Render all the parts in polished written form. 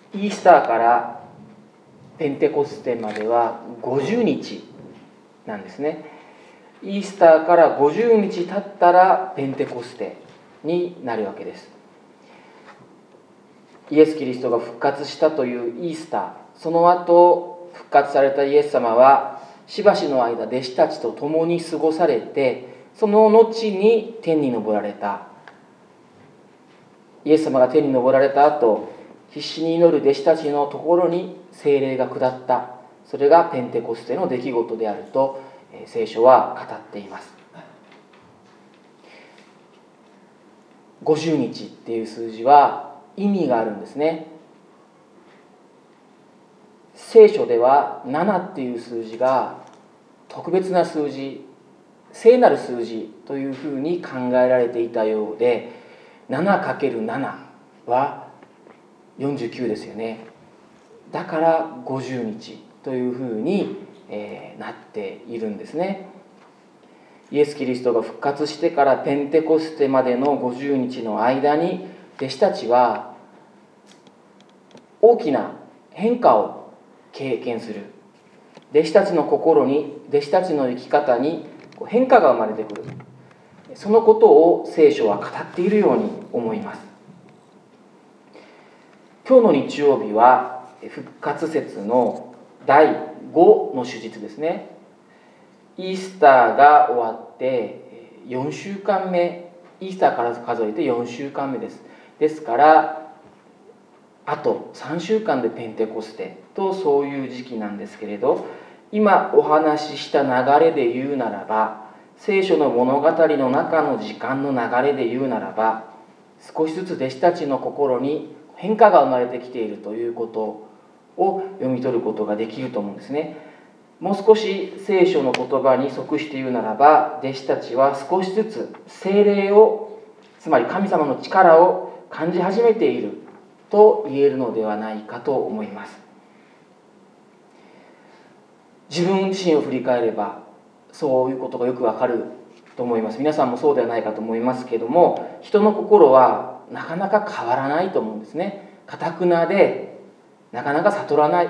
イースターからペンテコステまでは50日なんですね。イースターから50日経ったらペンテコステになるわけです。イエス・キリストが復活したというイースター、その後復活されたイエス様はしばしの間弟子たちと共に過ごされて、その後に天に昇られた。イエス様が天に昇られた後、必死に祈る弟子たちのところに聖霊が下った。それがペンテコステの出来事であると聖書は語っています。50日っていう数字は意味があるんですね。聖書では7っていう数字が特別な数字、聖なる数字というふうに考えられていたようで、7×7 は49ですよね。だから50日というふうになっているんですね。イエス・キリストが復活してからペンテコステまでの50日の間に、弟子たちは大きな変化を経験する。弟子たちの心に、弟子たちの生き方に変化が生まれてくる。そのことを聖書は語っているように思います。今日の日曜日は復活節の第5の主日ですね。イースターが終わって4週間目、イースターから数えて4週間目です。ですからあと3週間でペンテコステと、そういう時期なんですけれど、今お話しした流れで言うならば、聖書の物語の中の時間の流れで言うならば、少しずつ弟子たちの心に変化が生まれてきているということを読み取ることができると思うんですね。もう少し聖書の言葉に即して言うならば、弟子たちは少しずつ聖霊を、つまり神様の力を感じ始めていると言えるのではないかと思います。自分自身を振り返ればそういうことがよくわかると思います。皆さんもそうではないかと思いますけれども、人の心はなかなか変わらないと思うんですね。頑なでなかなか悟らない。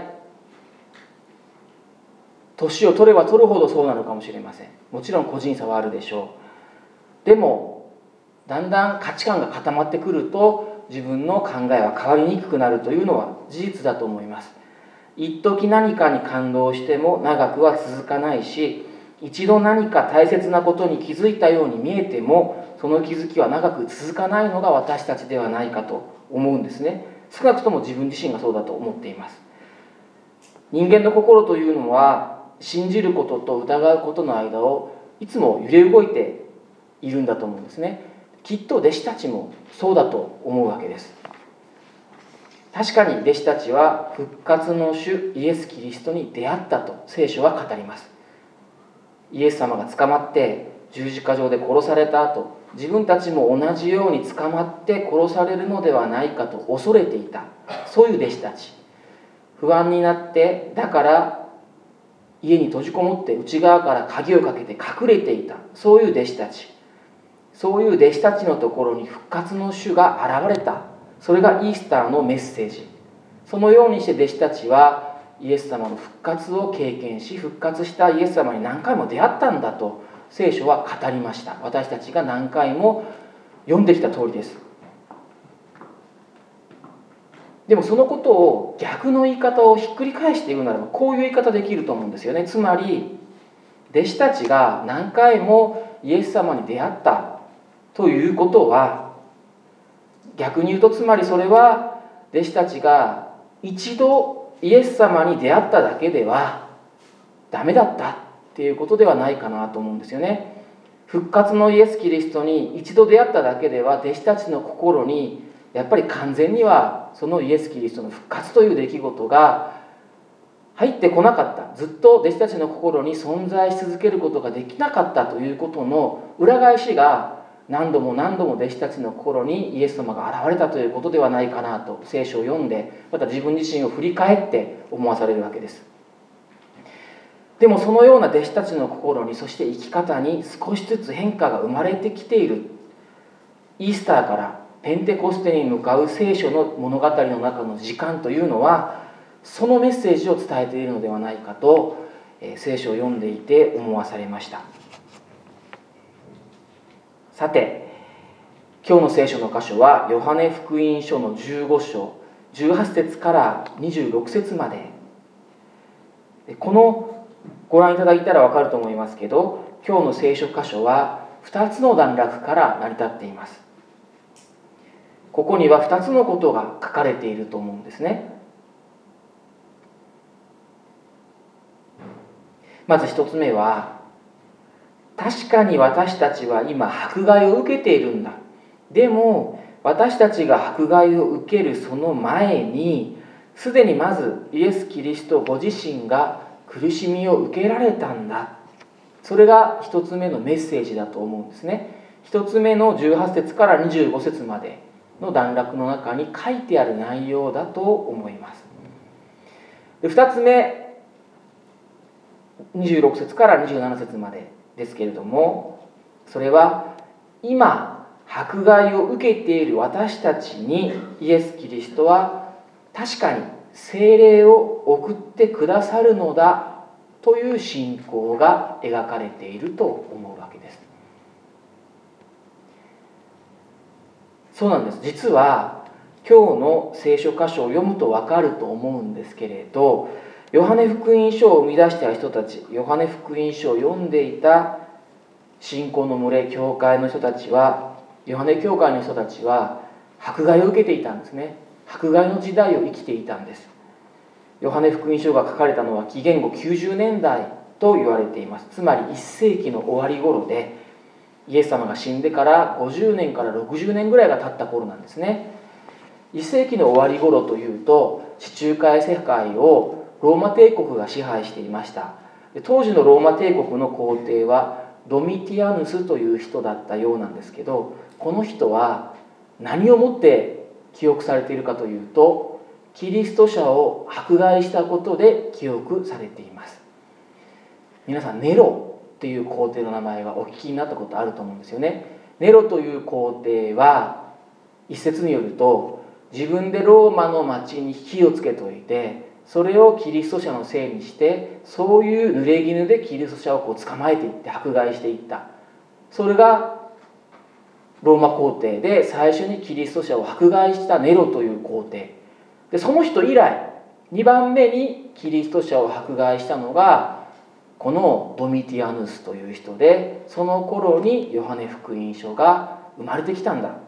年を取れば取るほどそうなのかもしれません。もちろん個人差はあるでしょう。でもだんだん価値観が固まってくると、自分の考えは変わりにくくなるというのは事実だと思います。一時何かに感動しても長くは続かないし、一度何か大切なことに気づいたように見えても、その気づきは長く続かないのが私たちではないかと思うんですね。少なくとも自分自身がそうだと思っています。人間の心というのは、信じることと疑うことの間をいつも揺れ動いているんだと思うんですね。きっと弟子たちもそうだと思うわけです。確かに弟子たちは復活の主イエス・キリストに出会ったと聖書は語ります。イエス様が捕まって十字架上で殺された後、自分たちも同じように捕まって殺されるのではないかと恐れていた。そういう弟子たち。不安になって、だから家に閉じこもって内側から鍵をかけて隠れていた。そういう弟子たち。そういう弟子たちのところに復活の主が現れた。それがイースターのメッセージ。そのようにして弟子たちはイエス様の復活を経験し、復活したイエス様に何回も出会ったんだと聖書は語りました。私たちが何回も読んできた通りです。でもそのことを逆の言い方をひっくり返して言うならば、こういう言い方できると思うんですよね。つまり弟子たちが何回もイエス様に出会ったということは、逆に言うと、つまりそれは弟子たちが一度イエス様に出会っただけではダメだったっていうことではないかなと思うんですよね。復活のイエス・キリストに一度出会っただけでは、弟子たちの心にやっぱり完全にはそのイエス・キリストの復活という出来事が入ってこなかった。ずっと弟子たちの心に存在し続けることができなかったということの裏返しが、何度も何度も弟子たちの心にイエス様が現れたということではないかなと、聖書を読んでまた自分自身を振り返って思わされるわけです。でもそのような弟子たちの心に、そして生き方に少しずつ変化が生まれてきている。イースターからペンテコステに向かう聖書の物語の中の時間というのは、そのメッセージを伝えているのではないかと、聖書を読んでいて思わされました。さて、今日の聖書の箇所はヨハネ福音書の15章18節から26節まで。このご覧いただいたら分かると思いますけど、今日の聖書箇所は2つの段落から成り立っています。ここには2つのことが書かれていると思うんですね。まず1つ目は、確かに私たちは今迫害を受けているんだ。でも私たちが迫害を受けるその前に、すでにまずイエス・キリストご自身が苦しみを受けられたんだ。それが1つ目のメッセージだと思うんですね。1つ目の18節から25節までの段落の中に書いてある内容だと思います。2つ目、26節から27節までですけれども、それは今迫害を受けている私たちにイエス・キリストは確かに聖霊を送ってくださるのだという信仰が描かれていると思うわけです。そうなんです。実は今日の聖書箇所を読むと分かると思うんですけれど、ヨハネ福音書を生み出した人たち、ヨハネ福音書を読んでいた信仰の群れ、教会の人たちは、ヨハネ教会の人たちは迫害を受けていたんですね。迫害の時代を生きていたんです。ヨハネ福音書が書かれたのは紀元後90年代と言われています。つまり1世紀の終わり頃で、イエス様が死んでから50年から60年ぐらいが経った頃なんですね。1世紀の終わり頃というと、地中海世界をローマ帝国が支配していました。当時のローマ帝国の皇帝はドミティアヌスという人だったようなんですけど、この人は何をもって記憶されているかというと、キリスト者を迫害したことで記憶されています。皆さん、ネロっていう皇帝の名前はお聞きになったことあると思うんですよね。ネロという皇帝は、一説によると自分でローマの町に火をつけておいて、それをキリスト者のせいにして、そういう濡れ衣でキリスト者を捕まえていって迫害していった。それがローマ皇帝で最初にキリスト者を迫害したネロという皇帝で、その人以来2番目にキリスト者を迫害したのがこのドミティアヌスという人で、その頃にヨハネ福音書が生まれてきたんだ。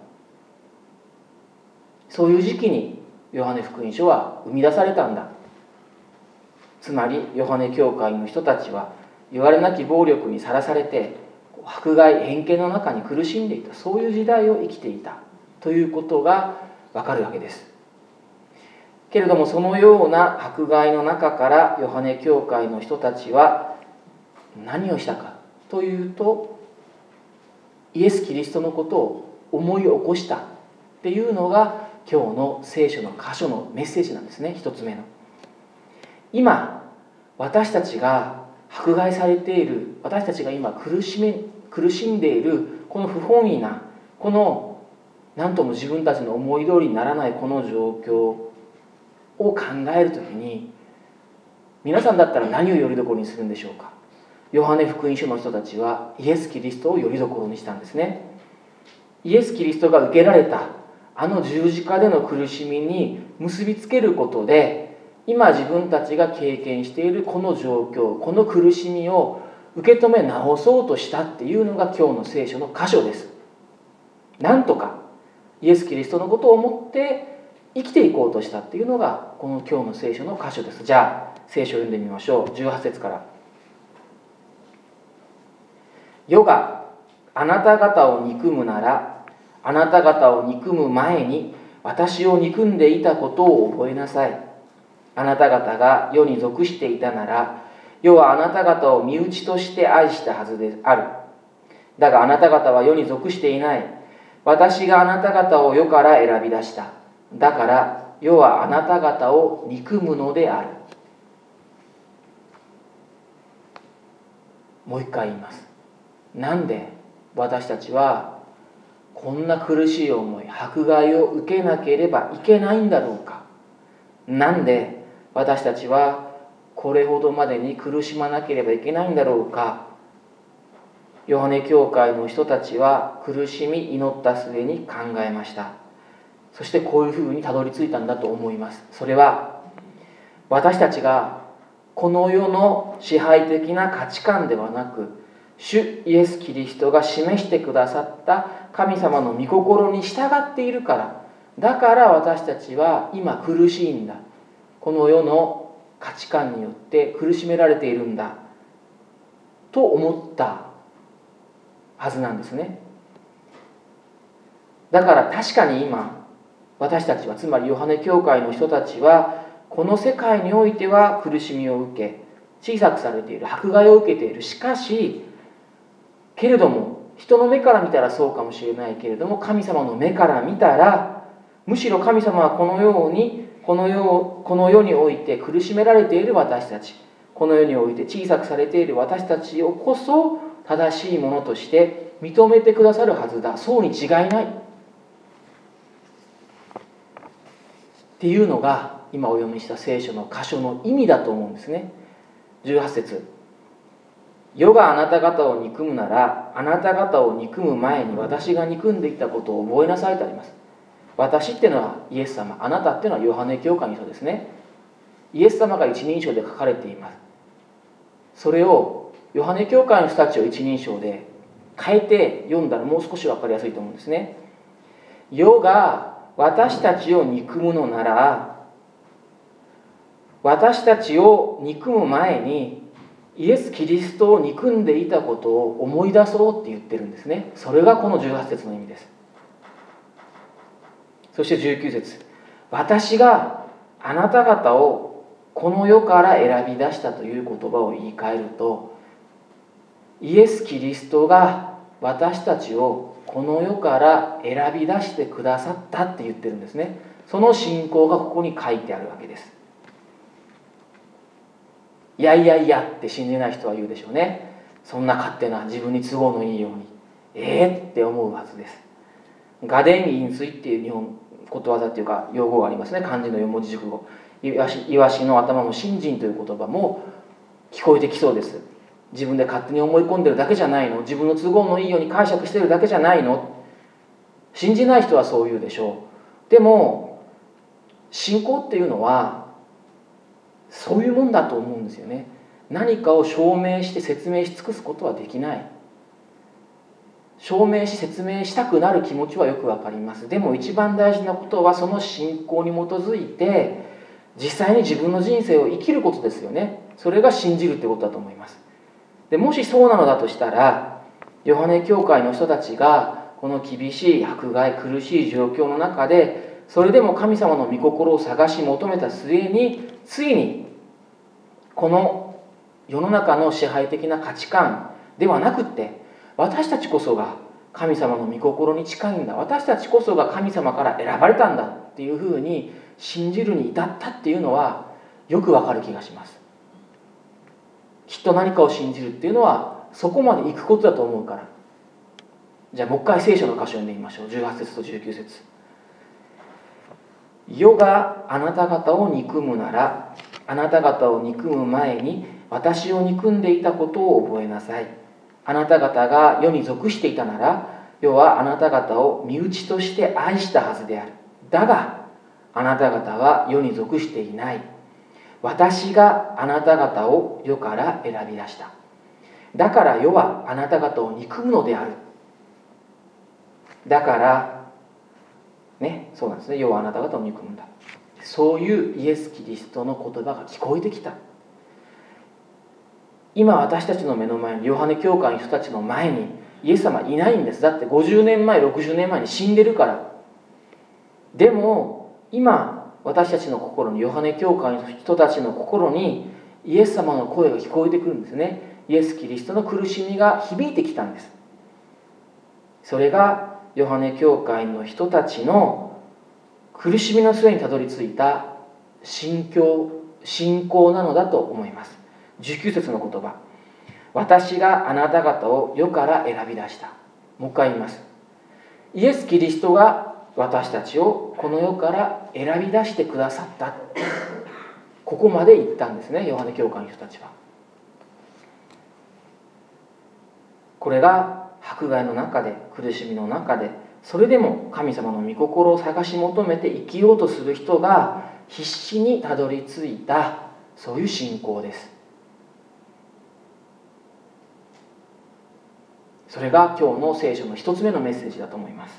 そういう時期にヨハネ福音書は生み出されたんだ。つまりヨハネ教会の人たちは言われなき暴力にさらされて、迫害偏見の中に苦しんでいた、そういう時代を生きていたということがわかるわけです。けれども、そのような迫害の中からヨハネ教会の人たちは何をしたかというと、イエス・キリストのことを思い起こしたっていうのが今日の聖書の箇所のメッセージなんですね。一つ目の、今私たちが迫害されている、私たちが今苦しんでいるこの不本意な、この何とも自分たちの思い通りにならないこの状況を考えるときに、皆さんだったら何をよりどころにするんでしょうか。ヨハネ福音書の人たちはイエス・キリストをよりどころにしたんですね。イエス・キリストが受けられたあの十字架での苦しみに結びつけることで、今自分たちが経験しているこの状況、この苦しみを受け止め直そうとしたっていうのが今日の聖書の箇所です。なんとかイエス・キリストのことを思って生きていこうとしたっていうのがこの今日の聖書の箇所です。じゃあ聖書を読んでみましょう。18節から。世があなた方を憎むなら、あなた方を憎む前に私を憎んでいたことを覚えなさい。あなた方が世に属していたなら、世はあなた方を身内として愛したはずである。だがあなた方は世に属していない。私があなた方を世から選び出した。だから世はあなた方を憎むのである。もう一回言います。なんで私たちはこんな苦しい思い、迫害を受けなければいけないんだろうか。なんで私たちはこれほどまでに苦しまなければいけないんだろうか。ヨハネ教会の人たちは苦しみ祈った末に考えました。そしてこういうふうにたどり着いたんだと思います。それは私たちがこの世の支配的な価値観ではなく、主イエス・キリストが示してくださった神様の御心に従っているから、だから私たちは今苦しいんだ、この世の価値観によって苦しめられているんだと思ったはずなんですね。だから確かに今私たちは、つまりヨハネ教会の人たちはこの世界においては苦しみを受け、小さくされている、迫害を受けている。しかしけれども、人の目から見たらそうかもしれないけれども、神様の目から見たら、むしろ神様はこの世において苦しめられている私たち、この世において小さくされている私たちをこそ正しいものとして認めてくださるはずだ、そうに違いないっていうのが今お読みした聖書の箇所の意味だと思うんですね。18節、世があなた方を憎むなら、あなた方を憎む前に私が憎んでいたことを覚えなさいとあります。私っていうのはイエス様、あなたっていうのはヨハネ教会の人ですね。イエス様が一人称で書かれています。それをヨハネ教会の人たちを一人称で変えて読んだらもう少し分かりやすいと思うんですね。世が私たちを憎むのなら、私たちを憎む前にイエス・キリストを憎んでいたことを思い出そうって言ってるんですね。それがこの18節の意味です。そして19節、私があなた方をこの世から選び出したという言葉を言い換えると、イエス・キリストが私たちをこの世から選び出してくださったって言ってるんですね。その信仰がここに書いてあるわけです。いやいやいやって信じない人は言うでしょうね。そんな勝手な自分に都合のいいようにって思うはずです。雅典飲水っていう日本ことわざっていうか用語がありますね。漢字の4文字熟語。イワシの頭も信心という言葉も聞こえてきそうです。自分で勝手に思い込んでるだけじゃないの、自分の都合のいいように解釈してるだけじゃないの。信じない人はそう言うでしょう。でも信仰っていうのはそういうもんだと思うんですよね。何かを証明して説明し尽くすことはできない。証明し説明したくなる気持ちはよくわかります。でも一番大事なことはその信仰に基づいて実際に自分の人生を生きることですよね。それが信じるってことだと思います。でもしそうなのだとしたら、ヨハネ教会の人たちがこの厳しい迫害、苦しい状況の中でそれでも神様の御心を探し求めた末に、ついにこの世の中の支配的な価値観ではなくって、私たちこそが神様の御心に近いんだ、私たちこそが神様から選ばれたんだっていうふうに信じるに至ったっていうのはよくわかる気がします。きっと何かを信じるっていうのはそこまで行くことだと思うから。じゃあもう一回聖書の箇所を読んでみましょう。18節と19節。世があなた方を憎むなら、あなた方を憎む前に私を憎んでいたことを覚えなさい。あなた方が世に属していたなら、世はあなた方を身内として愛したはずである。だがあなた方は世に属していない。私があなた方を世から選び出した。だから世はあなた方を憎むのである。だからね、そうなんですね。世はあなた方を憎むんだ。そういうイエス・キリストの言葉が聞こえてきた。今私たちの目の前に、ヨハネ教会の人たちの前にイエス様いないんです。だって50年前60年前に死んでるから。でも今私たちの心に、ヨハネ教会の人たちの心にイエス様の声が聞こえてくるんですね。イエス・キリストの苦しみが響いてきたんです。それがヨハネ教会の人たちの苦しみの末にたどり着いた信仰なのだと思います。19節の言葉、私があなた方を世から選び出した。もう一回言います。 イエス・キリストが私たちをこの世から選び出してくださった、ここまで言ったんですね、ヨハネ教会の人たちは。これが迫害の中で、苦しみの中で、それでも神様の御心を探し求めて生きようとする人が必死にたどり着いた、そういう信仰です。それが今日の聖書の一つ目のメッセージだと思います。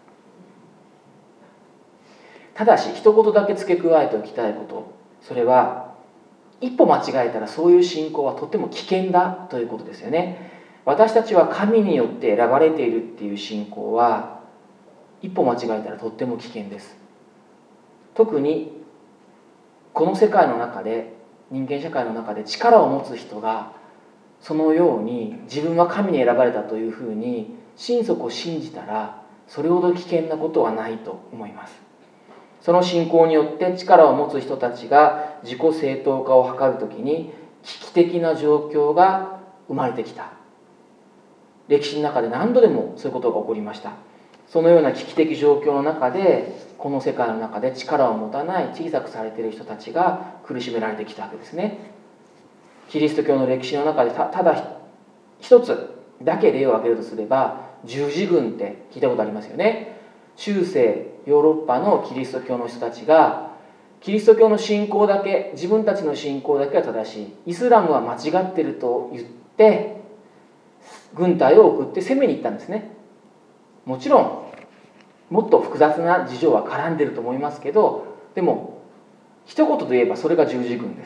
ただし一言だけ付け加えておきたいこと、それは一歩間違えたらそういう信仰はとても危険だということですよね。私たちは神によって選ばれているっていう信仰は一歩間違えたらとっても危険です。特にこの世界の中で、人間社会の中で力を持つ人がそのように自分は神に選ばれたというふうに心底信じたら、それほど危険なことはないと思います。その信仰によって力を持つ人たちが自己正当化を図るときに危機的な状況が生まれてきた。歴史の中で何度でもそういうことが起こりました。そのような危機的状況の中で、この世界の中で力を持たない小さくされている人たちが苦しめられてきたわけですね。キリスト教の歴史の中でただ一つだけ例を挙げるとすれば、十字軍って聞いたことありますよね。中世ヨーロッパのキリスト教の人たちがキリスト教の信仰だけ、自分たちの信仰だけは正しい、イスラムは間違ってると言って軍隊を送って攻めに行ったんですね。もちろんもっと複雑な事情は絡んでると思いますけど、でも一言で言えばそれが十字軍です。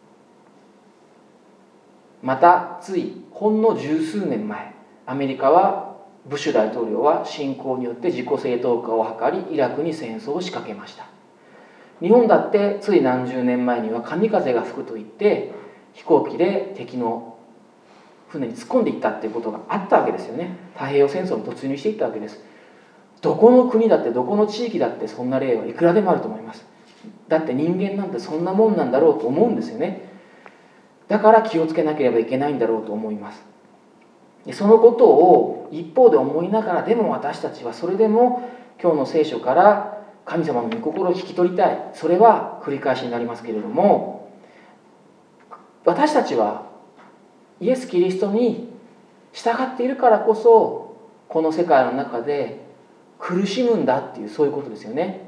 またついほんの十数年前、アメリカはブッシュ大統領は侵攻によって自己正当化を図り、イラクに戦争を仕掛けました。日本だってつい何十年前には神風が吹くと言って飛行機で敵の船に突っ込んでいったっていうことがあったわけですよね。太平洋戦争に突入していったわけです。どこの国だってどこの地域だってそんな例はいくらでもあると思います。だって人間なんてそんなもんなんだろうと思うんですよね。だから気をつけなければいけないんだろうと思います。そのことを一方で思いながら、でも私たちはそれでも今日の聖書から神様の御心を聞き取りたい。それは繰り返しになりますけれども、私たちはイエス・キリストに従っているからこそこの世界の中で苦しむんだっていう、そういうことですよね。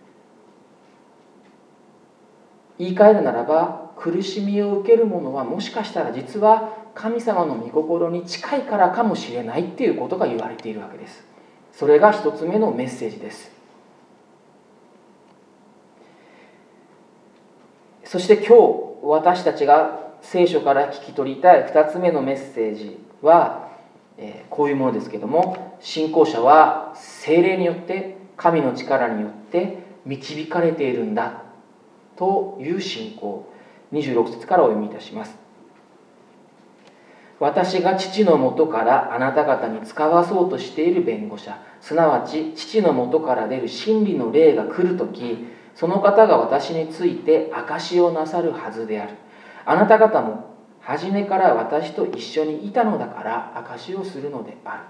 言い換えるならば、苦しみを受ける者はもしかしたら実は神様の御心に近いからかもしれないっていうことが言われているわけです。それが一つ目のメッセージです。そして今日私たちが聖書から聞き取りたい二つ目のメッセージは、こういうものですけども、信仰者は聖霊によって神の力によって導かれているんだという信仰。26節からお読みいたします。私が父のもとからあなた方に使わそうとしている弁護者、すなわち父のもとから出る真理の霊が来るとき、その方が私について証しをなさるはずである。あなた方も初めから私と一緒にいたのだから証しをするのである。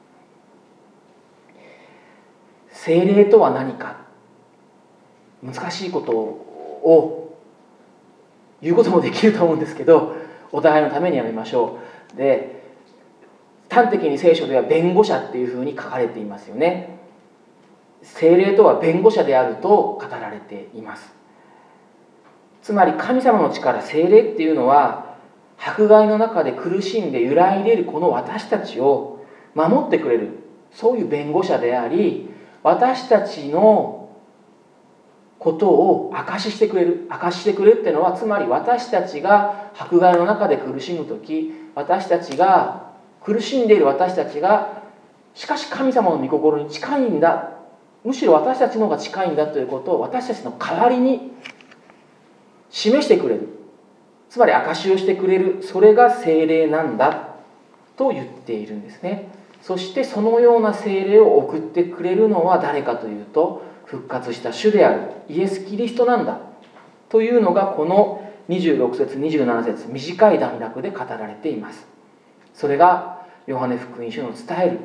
聖霊とは何か、難しいことを言うこともできると思うんですけど、お互いのためにやめましょう。で、端的に聖書では弁護者っていうふうに書かれていますよね。聖霊とは弁護者であると語られています。つまり神様の力、聖霊っていうのは迫害の中で苦しんで揺らいでいるこの私たちを守ってくれる、そういう弁護者であり、私たちのことを証ししてくれる。証ししてくれるっていうのは、つまり私たちが迫害の中で苦しむとき、私たちが苦しんでいる私たちが、しかし神様の御心に近いんだ、むしろ私たちの方が近いんだということを私たちの代わりに示してくれる、つまり証しをしてくれる、それが聖霊なんだと言っているんですね。そしてそのような聖霊を送ってくれるのは誰かというと、復活した主であるイエス・キリストなんだというのが、この26節27節短い段落で語られています。それがヨハネ福音書の伝える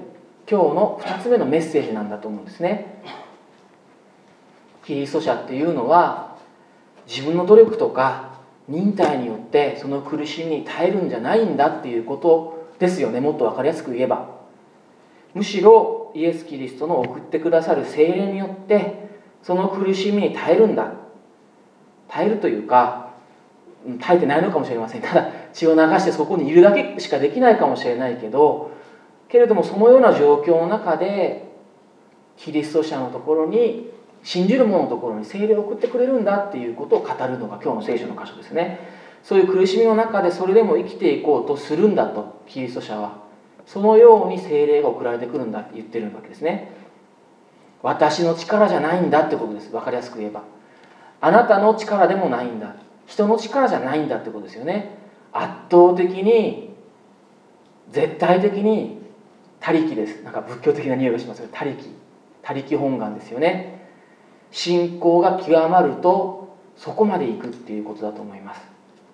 今日の2つ目のメッセージなんだと思うんですね。キリスト者っていうのは自分の努力とか忍耐によってその苦しみに耐えるんじゃないんだっていうことですよね。もっと分かりやすく言えば、むしろイエス・キリストの送ってくださる聖霊によってその苦しみに耐えるんだ。耐えるというか耐えてないのかもしれません。ただ血を流してそこにいるだけしかできないかもしれないけど、けれどもそのような状況の中でキリスト者のところに、信じる者のところに聖霊を送ってくれるんだっていうことを語るのが今日の聖書の箇所ですね。そういう苦しみの中でそれでも生きていこうとするんだと、キリスト者はそのように聖霊が送られてくるんだって言ってるわけですね。私の力じゃないんだってことです。分かりやすく言えば、あなたの力でもないんだ、人の力じゃないんだってことですよね。圧倒的に絶対的に他力です。なんか仏教的な匂いがしますが、他力本願ですよね。信仰が極まるとそこまで行くっていうことだと思います。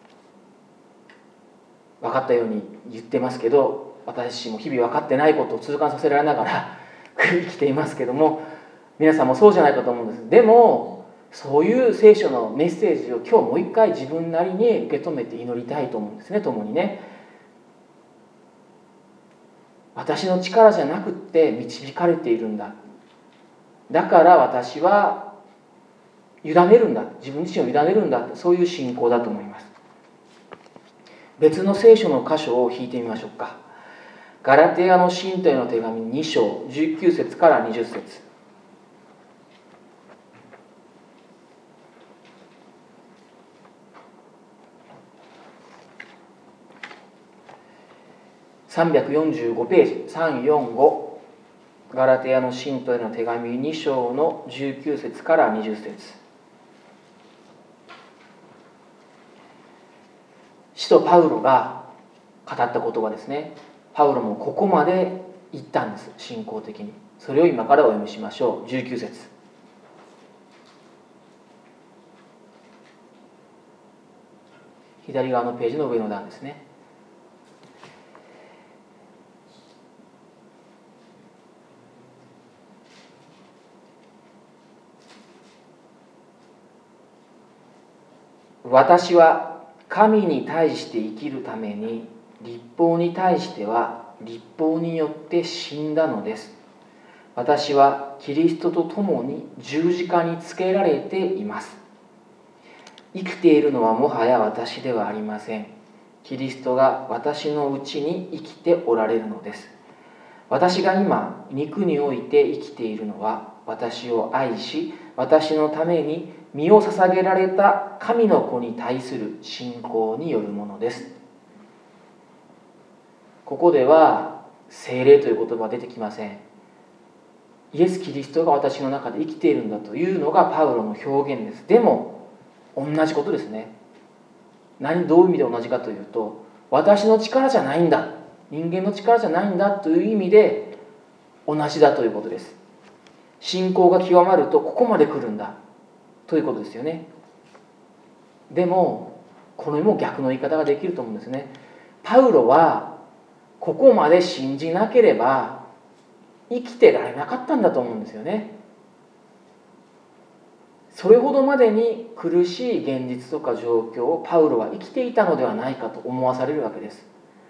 分かったように言ってますけど、私も日々分かってないことを痛感させられながら生きていますけども、皆さんもそうじゃないかと思うんです。でもそういう聖書のメッセージを今日もう一回自分なりに受け止めて祈りたいと思うんですね。共にね、私の力じゃなくって導かれているんだ、だから私は委ねるんだ、自分自身を委ねるんだ、そういう信仰だと思います。別の聖書の箇所を引いてみましょうか。ガラテヤの信徒への手紙2章19節から20節。345ページ、345、ガラテヤの信徒への手紙2章の19節から20節。使徒パウロが語った言葉ですね。パウロもここまで言ったんです、信仰的に。それを今からお読みしましょう。19節。左側のページの上の段ですね。私は神に対して生きるために、律法に対しては律法によって死んだのです。私はキリストと共に十字架につけられています。生きているのはもはや私ではありません。キリストが私のうちに生きておられるのです。私が今肉において生きているのは、私を愛し私のために身を捧げられた神の子に対する信仰によるものです。ここでは聖霊という言葉は出てきません。イエス・キリストが私の中で生きているんだというのがパウロの表現です。でも同じことですね。どういう意味で同じかというと、私の力じゃないんだ、人間の力じゃないんだという意味で同じだということです。信仰が極まるとここまで来るんだということですよね。でもこれも逆の言い方ができると思うんですね。パウロはここまで信じなければ生きてられなかったんだと思うんですよね。それほどまでに苦しい現実とか状況をパウロは生きていたのではないかと思わされるわけです。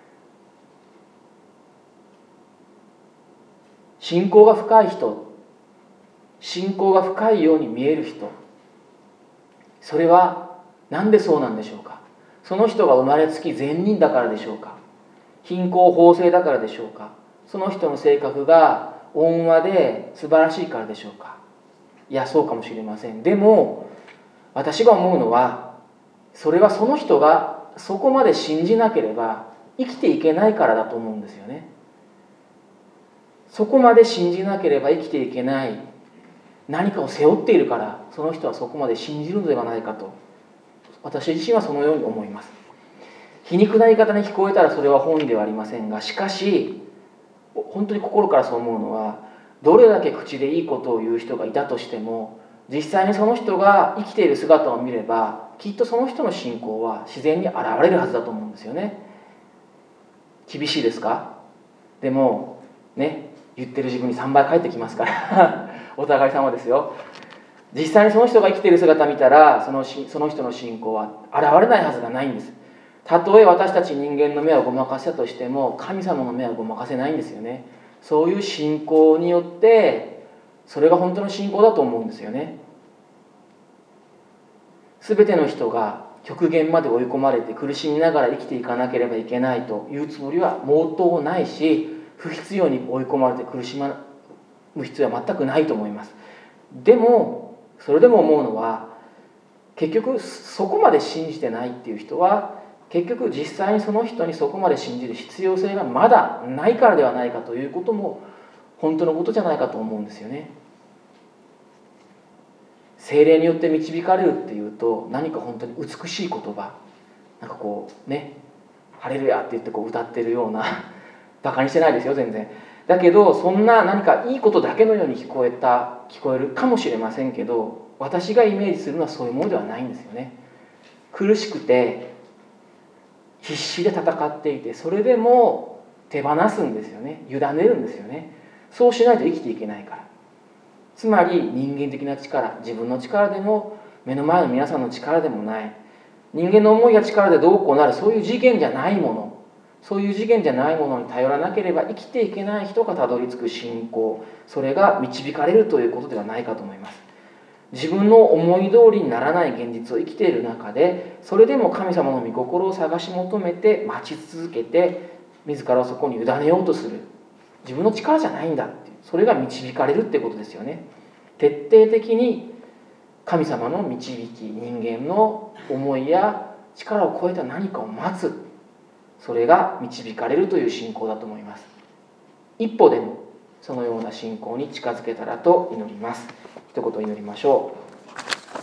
信仰が深い人、信仰が深いように見える人、それは何でそうなんでしょうか。その人が生まれつき善人だからでしょうか。貧困法制だからでしょうか。その人の性格が温和で素晴らしいからでしょうか。いや、そうかもしれません。でも私が思うのは、それはその人がそこまで信じなければ生きていけないからだと思うんですよね。そこまで信じなければ生きていけない何かを背負っているから、その人はそこまで信じるのではないかと、私自身はそのように思います。皮肉な言い方に聞こえたらそれは本意ではありませんが、しかし本当に心からそう思うのは、どれだけ口でいいことを言う人がいたとしても、実際にその人が生きている姿を見れば、きっとその人の信仰は自然に現れるはずだと思うんですよね。厳しいですか？でもね、 言ってる自分に3倍返ってきますからお互い様ですよ。実際にその人が生きている姿を見たらその人の信仰は現れないはずがないんです。たとえ私たち人間の目をごまかせたとしても神様の目はごまかせないんですよね。そういう信仰によってそれが本当の信仰だと思うんですよね。全ての人が極限まで追い込まれて苦しみながら生きていかなければいけないというつもりは毛頭ないし、不必要に追い込まれて苦しむ必要は全くないと思います。でもそれでも思うのは、結局そこまで信じてないっていう人は結局実際にその人にそこまで信じる必要性がまだないからではないかということも本当のことじゃないかと思うんですよね。聖霊によって導かれるっていうと何か本当に美しい言葉、なんかこうね、ハレルヤって言ってこう歌ってるようなバカにしてないですよ全然。だけどそんな何かいいことだけのように聞こえるかもしれませんけど、私がイメージするのはそういうものではないんですよね。苦しくて必死で戦っていて、それでも手放すんですよね。委ねるんですよね。そうしないと生きていけないから。つまり人間的な力、自分の力でも目の前の皆さんの力でもない、人間の思いや力でどうこうなる、そういう次元じゃないもの、そういう次元じゃないものに頼らなければ生きていけない人がたどり着く信仰、それが導かれるということではないかと思います。自分の思い通りにならない現実を生きている中で、それでも神様の御心を探し求めて待ち続けて、自らをそこに委ねようとする。自分の力じゃないんだっていう、それが導かれるっていうことですよね。徹底的に神様の導き、人間の思いや力を超えた何かを待つ、それが導かれるという信仰だと思います。一歩でもそのような信仰に近づけたらと祈ります。一言祈りましょう。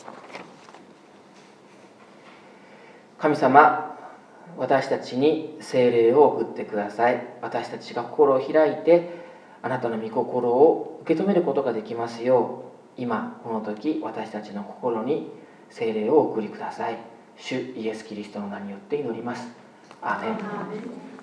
神様、私たちに聖霊を送ってください。私たちが心を開いてあなたの御心を受け止めることができますよう、今この時私たちの心に聖霊をお送りください。主イエス・キリストの名によって祈ります。アーメン。